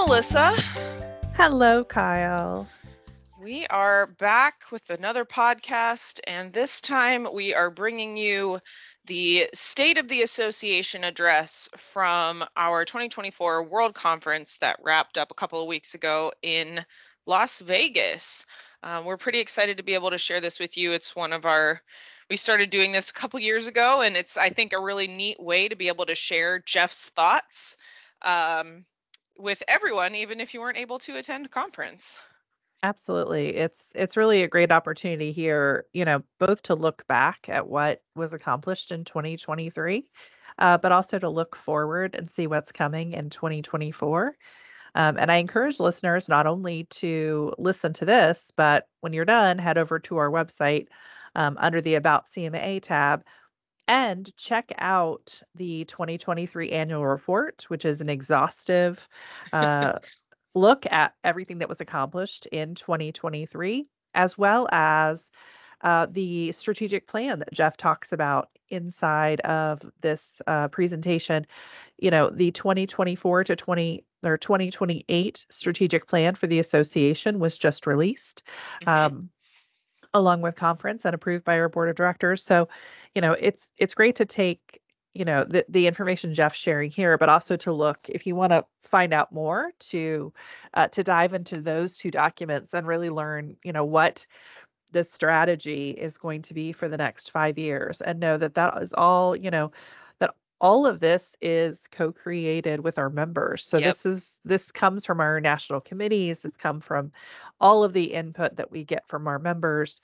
Melissa. Hello, Kyle. We are back with another podcast, and this time we are bringing you the State of the Association address from our 2024 World Conference that wrapped up a couple of weeks ago in Las Vegas. We're pretty excited to be able to share this with you. It's we started doing this a couple years ago, and it's, I think, a really neat way to be able to share Jeff's thoughts with everyone, even if you weren't able to attend a conference. Absolutely. It's really a great opportunity here, both to look back at what was accomplished in 2023, but also to look forward and see what's coming in 2024. And I encourage listeners not only to listen to this, but when you're done, head over to our website under the About CMA tab and check out the 2023 annual report, which is an exhaustive look at everything that was accomplished in 2023, as well as the strategic plan that Jeff talks about inside of this presentation. The 2024 to 2028 strategic plan for the association was just released. Along with conference and approved by our board of directors. So, it's great to take, the information Jeff's sharing here, but also to look, if you want to find out more, to dive into those two documents and really learn, what the strategy is going to be for the next 5 years, and know that that is all, that all of this is co-created with our members. So Yep. This comes from our national committees. This comes from all of the input that we get from our members.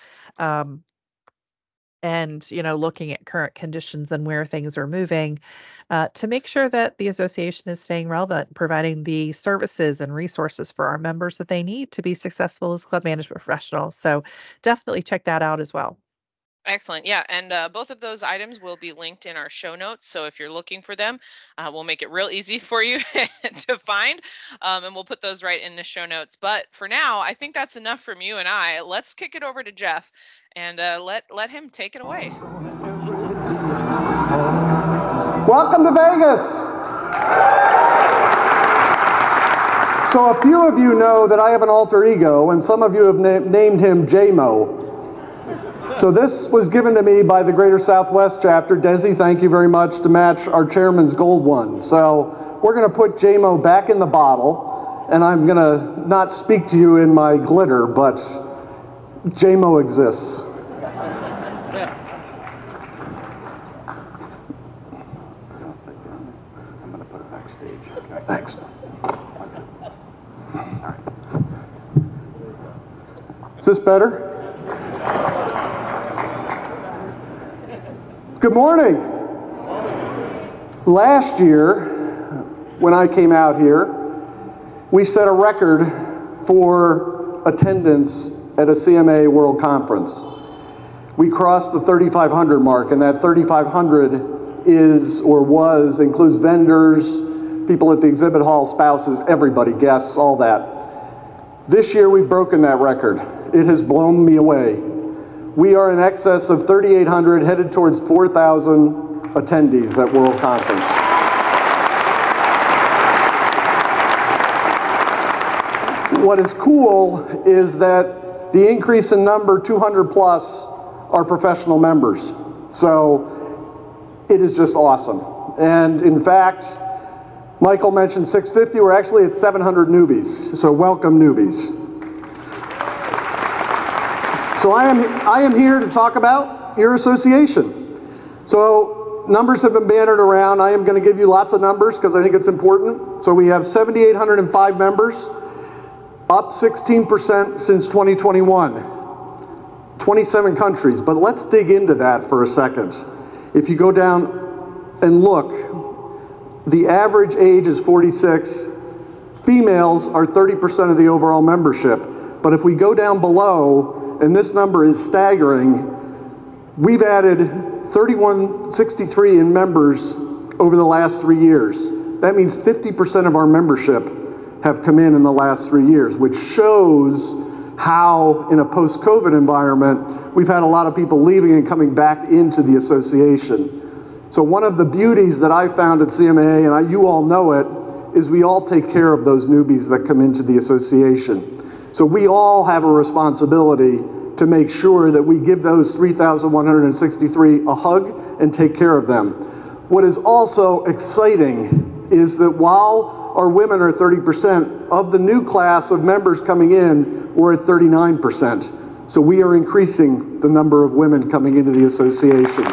And, looking at current conditions and where things are moving to make sure that the association is staying relevant, providing the services and resources for our members that they need to be successful as club management professionals. So definitely check that out as well. Excellent. Yeah. And both of those items will be linked in our show notes. So if you're looking for them, we'll make it real easy for you to find. And we'll put those right in the show notes. But for now, I think that's enough from you and I. Let's kick it over to Jeff and let him take it away. Welcome to Vegas. So a few of you know that I have an alter ego, and some of you have named him JMO. So this was given to me by the Greater Southwest chapter. Desi, thank you very much, to match our chairman's gold one. So we're going to put JMO back in the bottle, and I'm going to not speak to you in my glitter, but JMO exists. I'm going to put it backstage. Thanks. Is this better? Good morning. Last year, when I came out here, we set a record for attendance at a CMA World Conference. We crossed the 3,500 mark, and that 3,500 includes vendors, people at the exhibit hall, spouses, everybody, guests, all that. This year, we've broken that record. It has blown me away. We are in excess of 3,800, headed towards 4,000 attendees at World Conference. What is cool is that the increase in number, 200 plus, are professional members. So it is just awesome. And in fact, Michael mentioned 650. We're actually at 700 newbies. So welcome, newbies. So I am here to talk about your association. So numbers have been bannered around. I am going to give you lots of numbers because I think it's important. So we have 7,805 members, up 16% since 2021. 27 countries, but let's dig into that for a second. If you go down and look, the average age is 46. Females are 30% of the overall membership. But if we go down below, and this number is staggering, we've added 3,163 in members over the last 3 years. That means 50% of our membership have come in the last 3 years, which shows how in a post-COVID environment, we've had a lot of people leaving and coming back into the association. So one of the beauties that I found at CMA, and you all know it, is we all take care of those newbies that come into the association. So we all have a responsibility to make sure that we give those 3,163 a hug and take care of them. What is also exciting is that while our women are 30%, of the new class of members coming in, we're at 39%. So we are increasing the number of women coming into the association.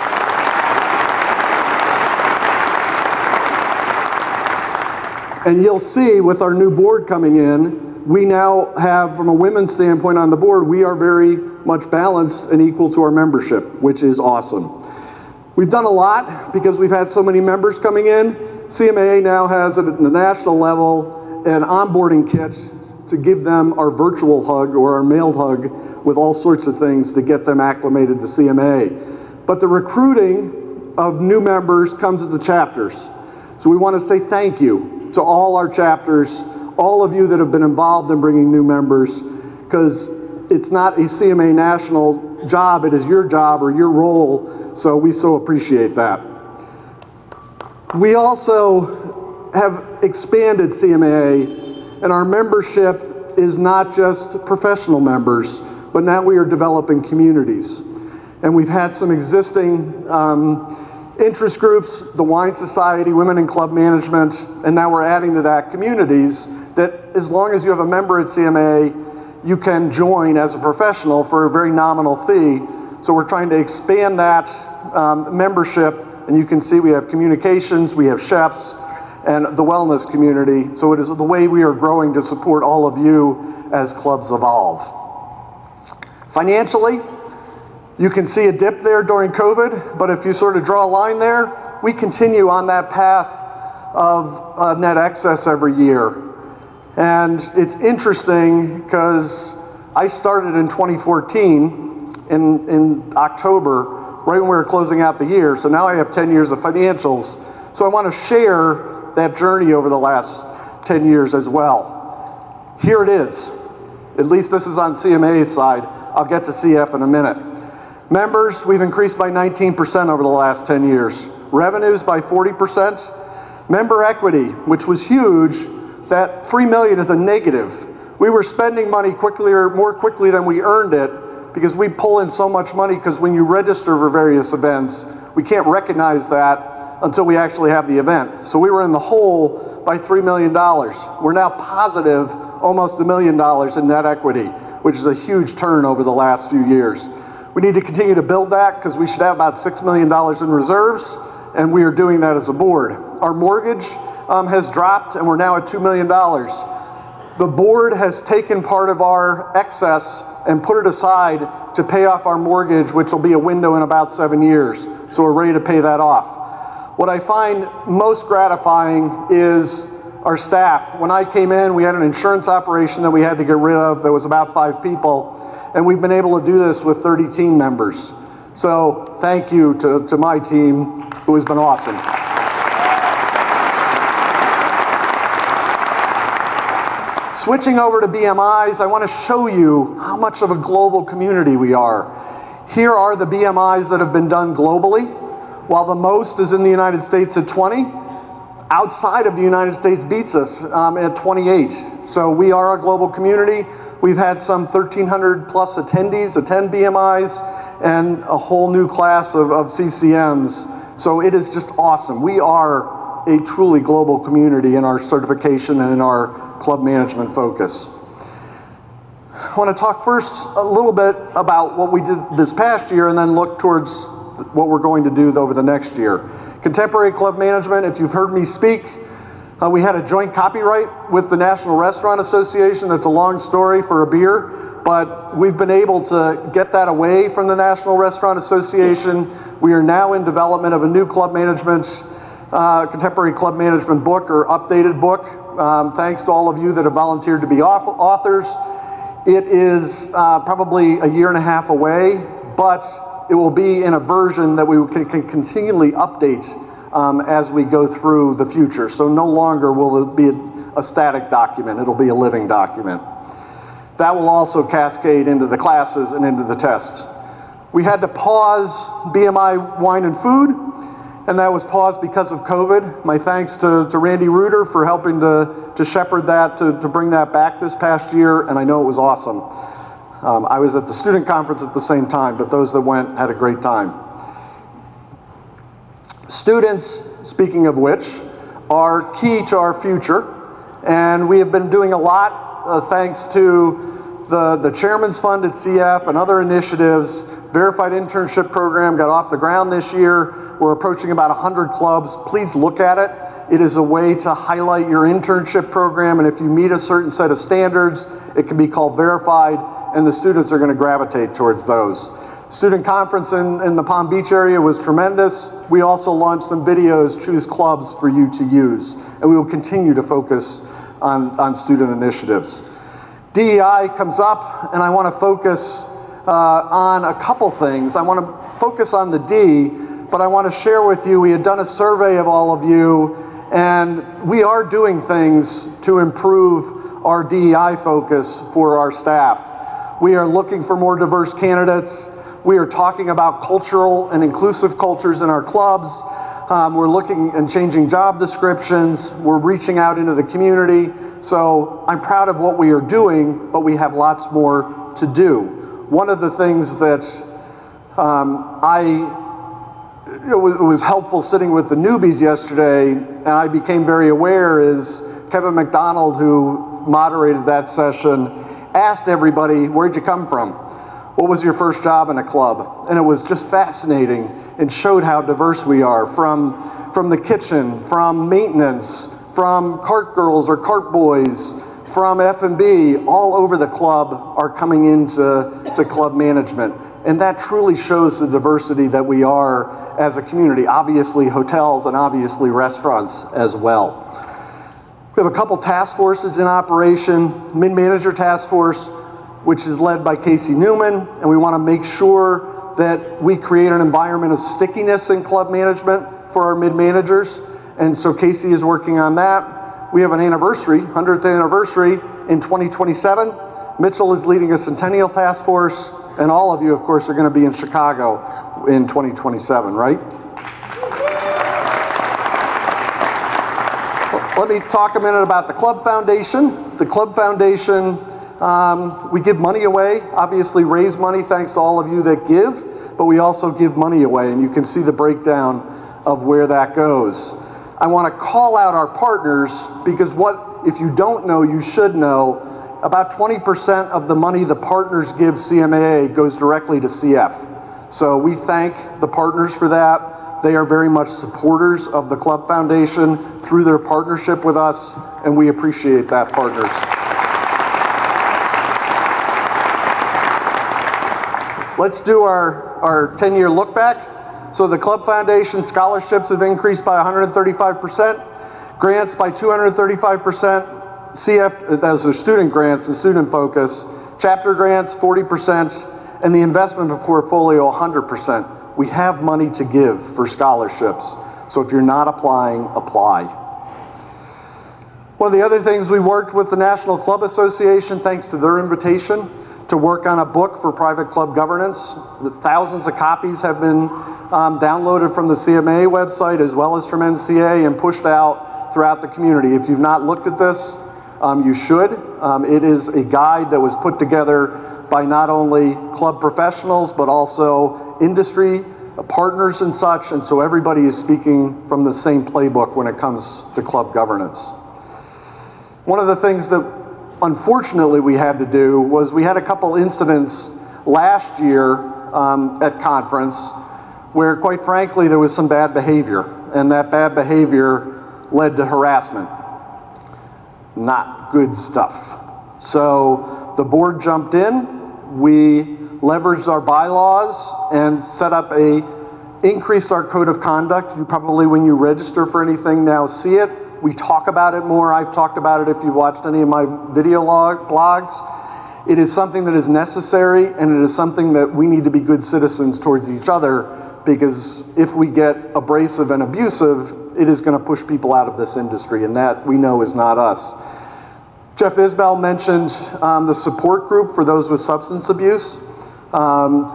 And you'll see with our new board coming in, we now have, from a women's standpoint on the board, we are very much balanced and equal to our membership, which is awesome. We've done a lot because we've had so many members coming in. CMAA now has, at the national level, an onboarding kit to give them our virtual hug or our mailed hug with all sorts of things to get them acclimated to CMAA. But the recruiting of new members comes at the chapters. So we want to say thank you to all our chapters, all of you that have been involved in bringing new members, because it's not a CMA national job, it is your job or your role, so we so appreciate that. We also have expanded CMAA, and our membership is not just professional members, but now we are developing communities. And we've had some existing interest groups, the Wine Society, Women in Club Management, and now we're adding to that communities that as long as you have a member at CMA, you can join as a professional for a very nominal fee. So we're trying to expand that membership, and you can see we have communications, we have chefs, and the wellness community. So it is the way we are growing to support all of you as clubs evolve. Financially, you can see a dip there during COVID, but if you sort of draw a line there, we continue on that path of net excess every year. And it's interesting because I started in 2014 in October, right when we were closing out the year. So now I have 10 years of financials. So I want to share that journey over the last 10 years as well. Here it is. At least this is on CMA's side. I'll get to CF in a minute. Members, we've increased by 19% over the last 10 years. Revenues by 40%. Member equity, which was huge, that $3 million is a negative. We were spending money more quickly than we earned it because we pull in so much money because when you register for various events, we can't recognize that until we actually have the event. So we were in the hole by $3 million. We're now positive almost $1 million in net equity, which is a huge turn over the last few years. We need to continue to build that because we should have about $6 million in reserves, and we are doing that as a board. Our mortgage has dropped, and we're now at $2 million. The board has taken part of our excess and put it aside to pay off our mortgage, which will be a window in about 7 years. So we're ready to pay that off. What I find most gratifying is our staff. When I came in, we had an insurance operation that we had to get rid of that was about 5 people. And we've been able to do this with 30 team members. So thank you to my team, who has been awesome. Switching over to BMIs, I want to show you how much of a global community we are. Here are the BMIs that have been done globally. While the most is in the United States at 20, outside of the United States beats us at 28. So we are a global community. We've had some 1,300 plus attendees attend BMIs and a whole new class of CCMs. So it is just awesome. We are a truly global community in our certification and in our club management focus. I want to talk first a little bit about what we did this past year and then look towards what we're going to do over the next year. Contemporary club management, if you've heard me speak, we had a joint copyright with the National Restaurant Association. That's a long story for a beer, but we've been able to get that away from the National Restaurant Association. We are now in development of a new club management, contemporary club management book or updated book. Thanks to all of you that have volunteered to be authors. It is probably a year and a half away, but it will be in a version that we can continually update as we go through the future. So no longer will it be a static document, it'll be a living document. That will also cascade into the classes and into the tests. We had to pause BMI Wine and Food, and that was paused because of COVID. My thanks to Randy Reuter for helping to shepherd that, to bring that back this past year, and I know it was awesome. I was at the student conference at the same time, but those that went had a great time. Students, speaking of which, are key to our future, and we have been doing a lot thanks to the Chairman's Fund at CF and other initiatives. Verified Internship Program got off the ground this year. We're approaching about 100 clubs. Please look at it. It is a way to highlight your internship program, and if you meet a certain set of standards, it can be called verified, and the students are going to gravitate towards those. Student conference in the Palm Beach area was tremendous. We also launched some videos, choose clubs for you to use, and we will continue to focus on student initiatives. DEI comes up, and I want to focus on a couple things. I want to focus on the D, but I want to share with you, we had done a survey of all of you, and we are doing things to improve our DEI focus for our staff. We are looking for more diverse candidates. We are talking about cultural and inclusive cultures in our clubs. We're looking and changing job descriptions. We're reaching out into the community. So I'm proud of what we are doing, but we have lots more to do. One of the things that it was helpful sitting with the newbies yesterday, and I became very aware, is Kevin McDonald, who moderated that session, asked everybody, where'd you come from? What was your first job in a club? And it was just fascinating and showed how diverse we are, from the kitchen, from maintenance, from cart girls or cart boys, from F&B, all over the club are coming into club management. And that truly shows the diversity that we are as a community. Obviously hotels and obviously restaurants as well. We have a couple task forces in operation. Mid-Manager Task Force, which is led by Casey Newman, and we want to make sure that we create an environment of stickiness in club management for our mid-managers, and so Casey is working on that. We have an anniversary, 100th anniversary in 2027. Mitchell is leading a Centennial Task Force, and all of you, of course, are going to be in Chicago in 2027, right? Let me talk a minute about the Club Foundation. The Club Foundation, we give money away, obviously raise money thanks to all of you that give, but we also give money away, and you can see the breakdown of where that goes. I want to call out our partners because if you don't know, you should know, about 20% of the money the partners give CMAA goes directly to CF. So we thank the partners for that. They are very much supporters of the Club Foundation through their partnership with us, and we appreciate that, partners. Let's do our 10-year look back. So the Club Foundation scholarships have increased by 135%, grants by 235%, CF, those are student grants and student focus, chapter grants 40%, and the investment portfolio 100%. We have money to give for scholarships, so if you're not applying, apply. One of the other things, we worked with the National Club Association, thanks to their invitation, to work on a book for private club governance. Thousands of copies have been downloaded from the CMA website as well as from NCA and pushed out throughout the community. If you've not looked at this, you should. It is a guide that was put together by not only club professionals but also industry partners and such, and so everybody is speaking from the same playbook when it comes to club governance. One of the things that unfortunately we had to do was we had a couple incidents last year at conference where, quite frankly, there was some bad behavior, and that bad behavior led to harassment. Not good stuff. So the board jumped in, we leveraged our bylaws and increased our code of conduct. You probably, when you register for anything now, see it. We talk about it more. I've talked about it if you've watched any of my video blogs. It is something that is necessary, and it is something that we need to be good citizens towards each other, because if we get abrasive and abusive, it is going to push people out of this industry, and that we know is not us. Jeff Isbell mentioned the support group for those with substance abuse.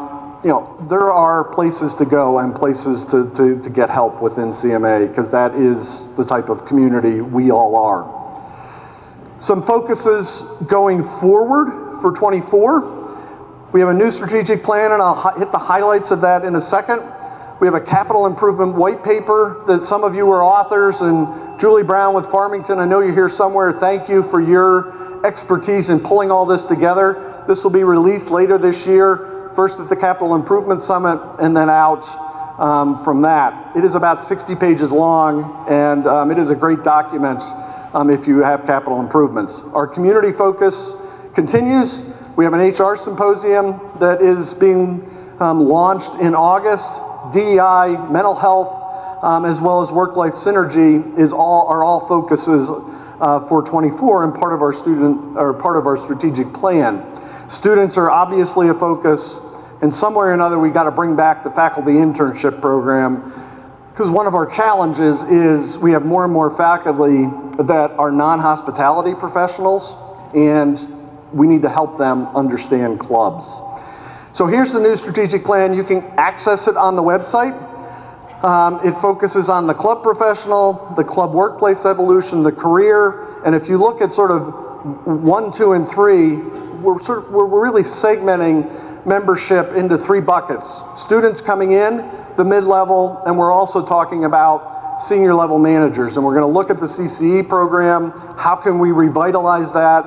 there are places to go and places to get help within CMA, because that is the type of community we all are. Some focuses going forward for 24. We have a new strategic plan, and I'll hit the highlights of that in a second. We have a capital improvement white paper that some of you are authors, and Julie Brown with Farmington, I know you're here somewhere. Thank you for your expertise in pulling all this together. This will be released later this year, first at the Capital Improvement Summit, and then out from that. It is about 60 pages long, and it is a great document if you have capital improvements. Our community focus continues. We have an HR symposium that is being launched in August. DEI, mental health, as well as work-life synergy are all focuses for 24 and part of our strategic plan. Students are obviously a focus, and somewhere or another we got to bring back the faculty internship program, because one of our challenges is we have more and more faculty that are non-hospitality professionals, and we need to help them understand clubs. So here's the new strategic plan. You can access it on the website. It focuses on the club professional, the club workplace evolution, the career, and if you look at sort of 1, 2, and 3, we're really segmenting membership into 3 buckets. Students coming in, the mid-level, and we're also talking about senior level managers. And we're going to look at the CCE program. How can we revitalize that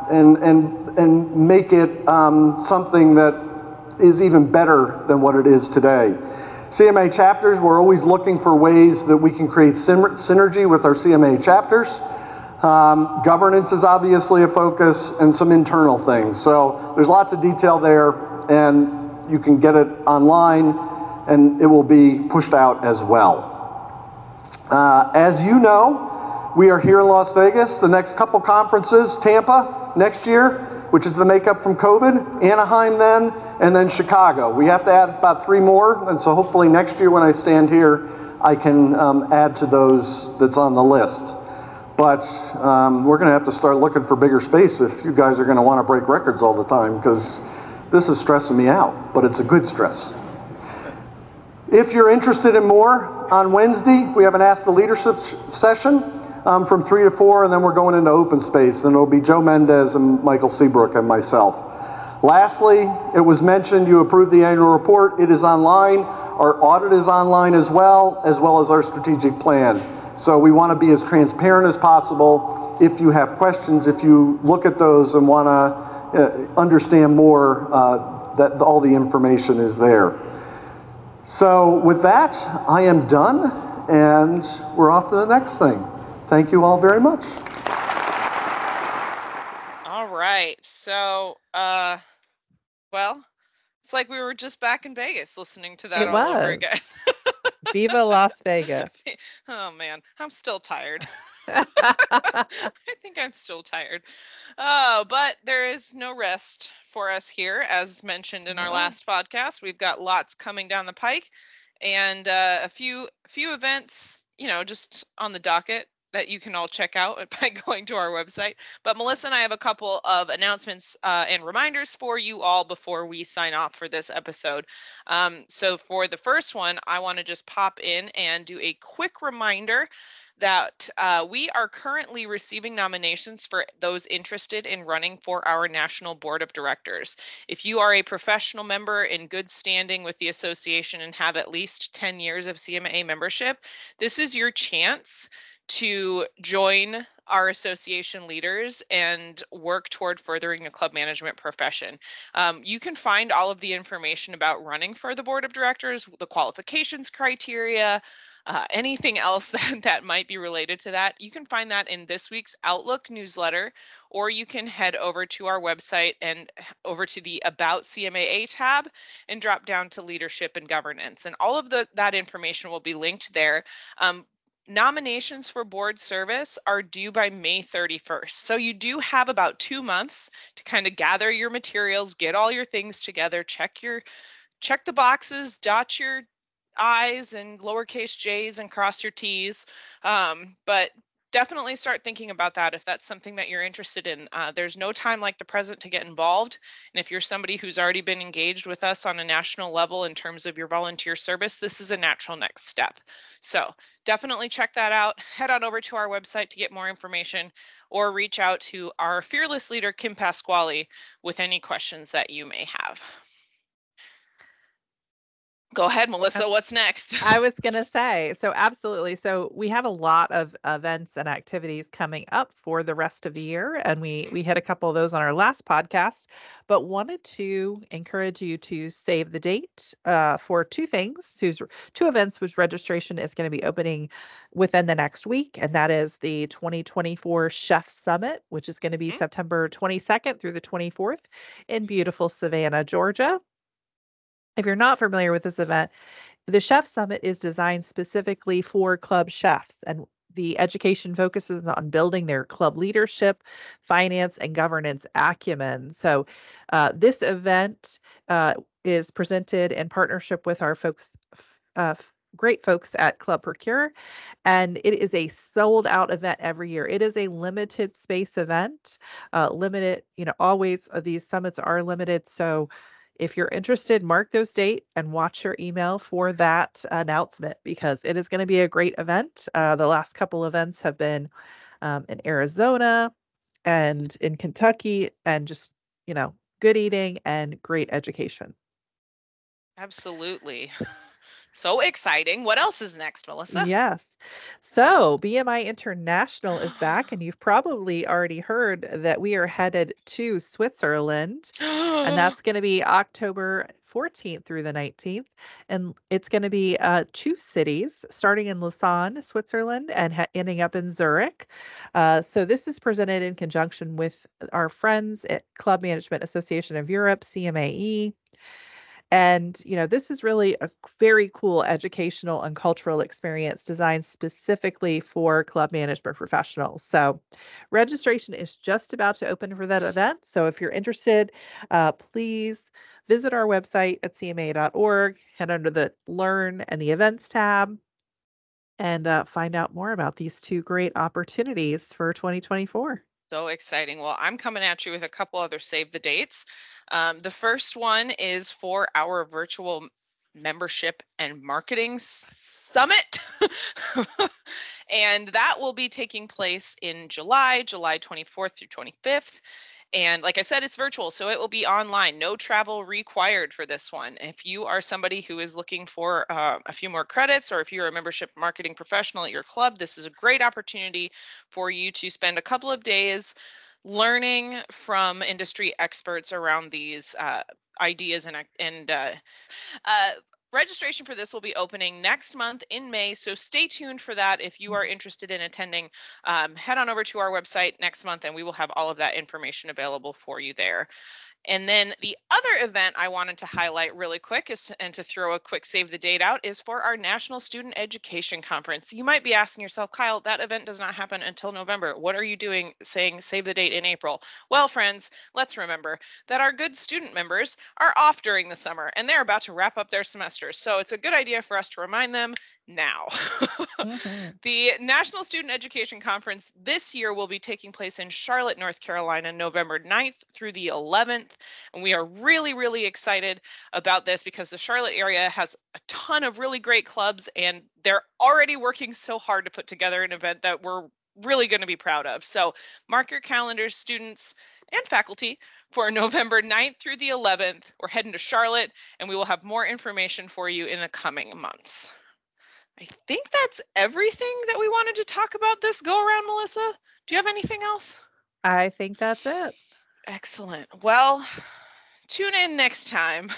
and make it something that is even better than what it is today. CMA chapters, we're always looking for ways that we can create synergy with our CMA chapters. Governance is obviously a focus, and some internal things. So there's lots of detail there, and you can get it online, and it will be pushed out as well. As you know, we are here in Las Vegas. The next couple conferences, Tampa next year, which is the makeup from COVID, Anaheim then, and then Chicago. We have to add about 3 more, and so hopefully next year when I stand here, I can add to those that's on the list. But we're gonna have to start looking for bigger space if you guys are gonna wanna break records all the time, because this is stressing me out, but it's a good stress. If you're interested in more, on Wednesday, we have an Ask the Leadership session from 3 to 4, and then we're going into open space, and it'll be Joe Mendez and Michael Seabrook and myself. Lastly, it was mentioned you approved the annual report. It is online. Our audit is online as well as our strategic plan. So we want to be as transparent as possible. If you have questions, if you look at those and want to understand more, that all the information is there. So with that, I am done, and we're off to the next thing. Thank you all very much. All right. So, well, it's like we were just back in Vegas listening to that all over again. Viva Las Vegas. Oh man, I'm still tired. I think I'm still tired. Oh, but there is no rest for us here. As mentioned in our last podcast, we've got lots coming down the pike, and a few events, just on the docket that you can all check out by going to our website. But Melissa and I have a couple of announcements and reminders for you all before we sign off for this episode. So for the first one, I want to just pop in and do a quick reminder that we are currently receiving nominations for those interested in running for our National Board of Directors. If you are a professional member in good standing with the association and have at least 10 years of CMA membership, this is your chance to join our association leaders and work toward furthering the club management profession. You can find all of the information about running for the board of directors, the qualifications criteria, anything else that might be related to that. You can find that in this week's Outlook newsletter, or you can head over to our website and over to the About CMAA tab and drop down to Leadership and Governance. And all of that information will be linked there. Nominations for board service are due by May 31st. So you do have about 2 months to kind of gather your materials, get all your things together, check the boxes, dot your I's and lowercase j's and cross your T's. But definitely start thinking about that if that's something that you're interested in. There's no time like the present to get involved. And if you're somebody who's already been engaged with us on a national level in terms of your volunteer service, this is a natural next step. So definitely check that out. Head on over to our website to get more information, or reach out to our fearless leader, Kim Pasquale, with any questions that you may have. Go ahead, Melissa. What's next? I was going to say, so absolutely. So we have a lot of events and activities coming up for the rest of the year, and we hit a couple of those on our last podcast, but wanted to encourage you to save the date for two things, two events which registration is going to be opening within the next week, and that is the 2024 Chef Summit, which is going to be September 22nd through the 24th in beautiful Savannah, Georgia. If you're not familiar with this event, the Chef Summit is designed specifically for club chefs, and the education focuses on building their club leadership, finance, and governance acumen. So this event is presented in partnership with our folks, great folks at Club Procure, and it is a sold out event every year. It is a limited space event, limited, always these summits are limited. So if you're interested, mark those dates and watch your email for that announcement, because it is going to be a great event. The last couple events have been in Arizona and in Kentucky, and just, good eating and great education. Absolutely. So exciting. What else is next, Melissa? Yes. So BMI International is back, and you've probably already heard that we are headed to Switzerland, and that's going to be October 14th through the 19th. And it's going to be 2 cities, starting in Lausanne, Switzerland, and ending up in Zurich. So this is presented in conjunction with our friends at Club Management Association of Europe, CMAE. And, this is really a very cool educational and cultural experience designed specifically for club management professionals. So registration is just about to open for that event. So if you're interested, please visit our website at cma.org, head under the Learn and the Events tab, and find out more about these 2 great opportunities for 2024. So exciting. Well, I'm coming at you with a couple other save the dates. The first one is for our virtual membership and marketing summit. And that will be taking place in July 24th through 25th. And like I said, it's virtual, so it will be online. No travel required for this one. If you are somebody who is looking for a few more credits, or if you're a membership marketing professional at your club, this is a great opportunity for you to spend a couple of days learning from industry experts around these ideas and registration for this will be opening next month in May, so stay tuned for that. If you are interested in attending, head on over to our website next month, and we will have all of that information available for you there. And then the other event I wanted to highlight really quick and to throw a quick save the date out is for our National Student Education Conference. You might be asking yourself, Kyle, that event does not happen until November. What are you doing saying save the date in April? Well, friends, let's remember that our good student members are off during the summer, and they're about to wrap up their semesters. So it's a good idea for us to remind them now. The National Student Education Conference this year will be taking place in Charlotte, North Carolina, November 9th through the 11th. And we are really, really excited about this because the Charlotte area has a ton of really great clubs, and they're already working so hard to put together an event that we're really going to be proud of. So mark your calendars, students and faculty, for November 9th through the 11th. We're heading to Charlotte, and we will have more information for you in the coming months. I think that's everything that we wanted to talk about this go around, Melissa. Do you have anything else? I think that's it. Excellent. Well, tune in next time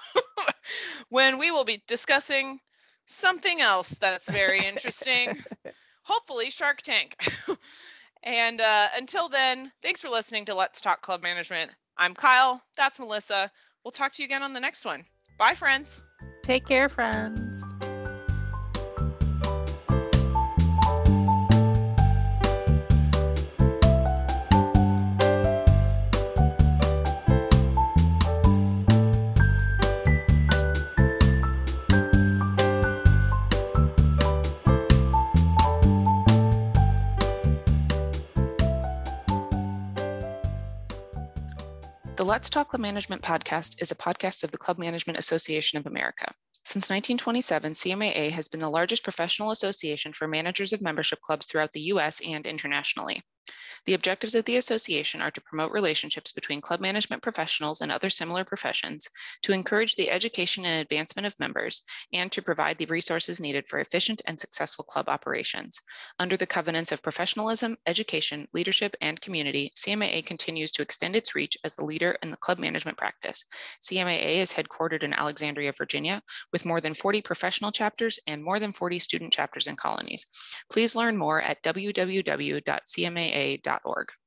when we will be discussing something else that's very interesting. Hopefully Shark Tank. And until then, thanks for listening to Let's Talk Club Management. I'm Kyle. That's Melissa. We'll talk to you again on the next one. Bye, friends. Take care, friends. The Let's Talk Club Management podcast is a podcast of the Club Management Association of America. Since 1927, CMAA has been the largest professional association for managers of membership clubs throughout the U.S. and internationally. The objectives of the association are to promote relationships between club management professionals and other similar professions, to encourage the education and advancement of members, and to provide the resources needed for efficient and successful club operations. Under the covenants of professionalism, education, leadership, and community, CMAA continues to extend its reach as the leader in the club management practice. CMAA is headquartered in Alexandria, Virginia, with more than 40 professional chapters and more than 40 student chapters and colonies. Please learn more at www.cmaa.org.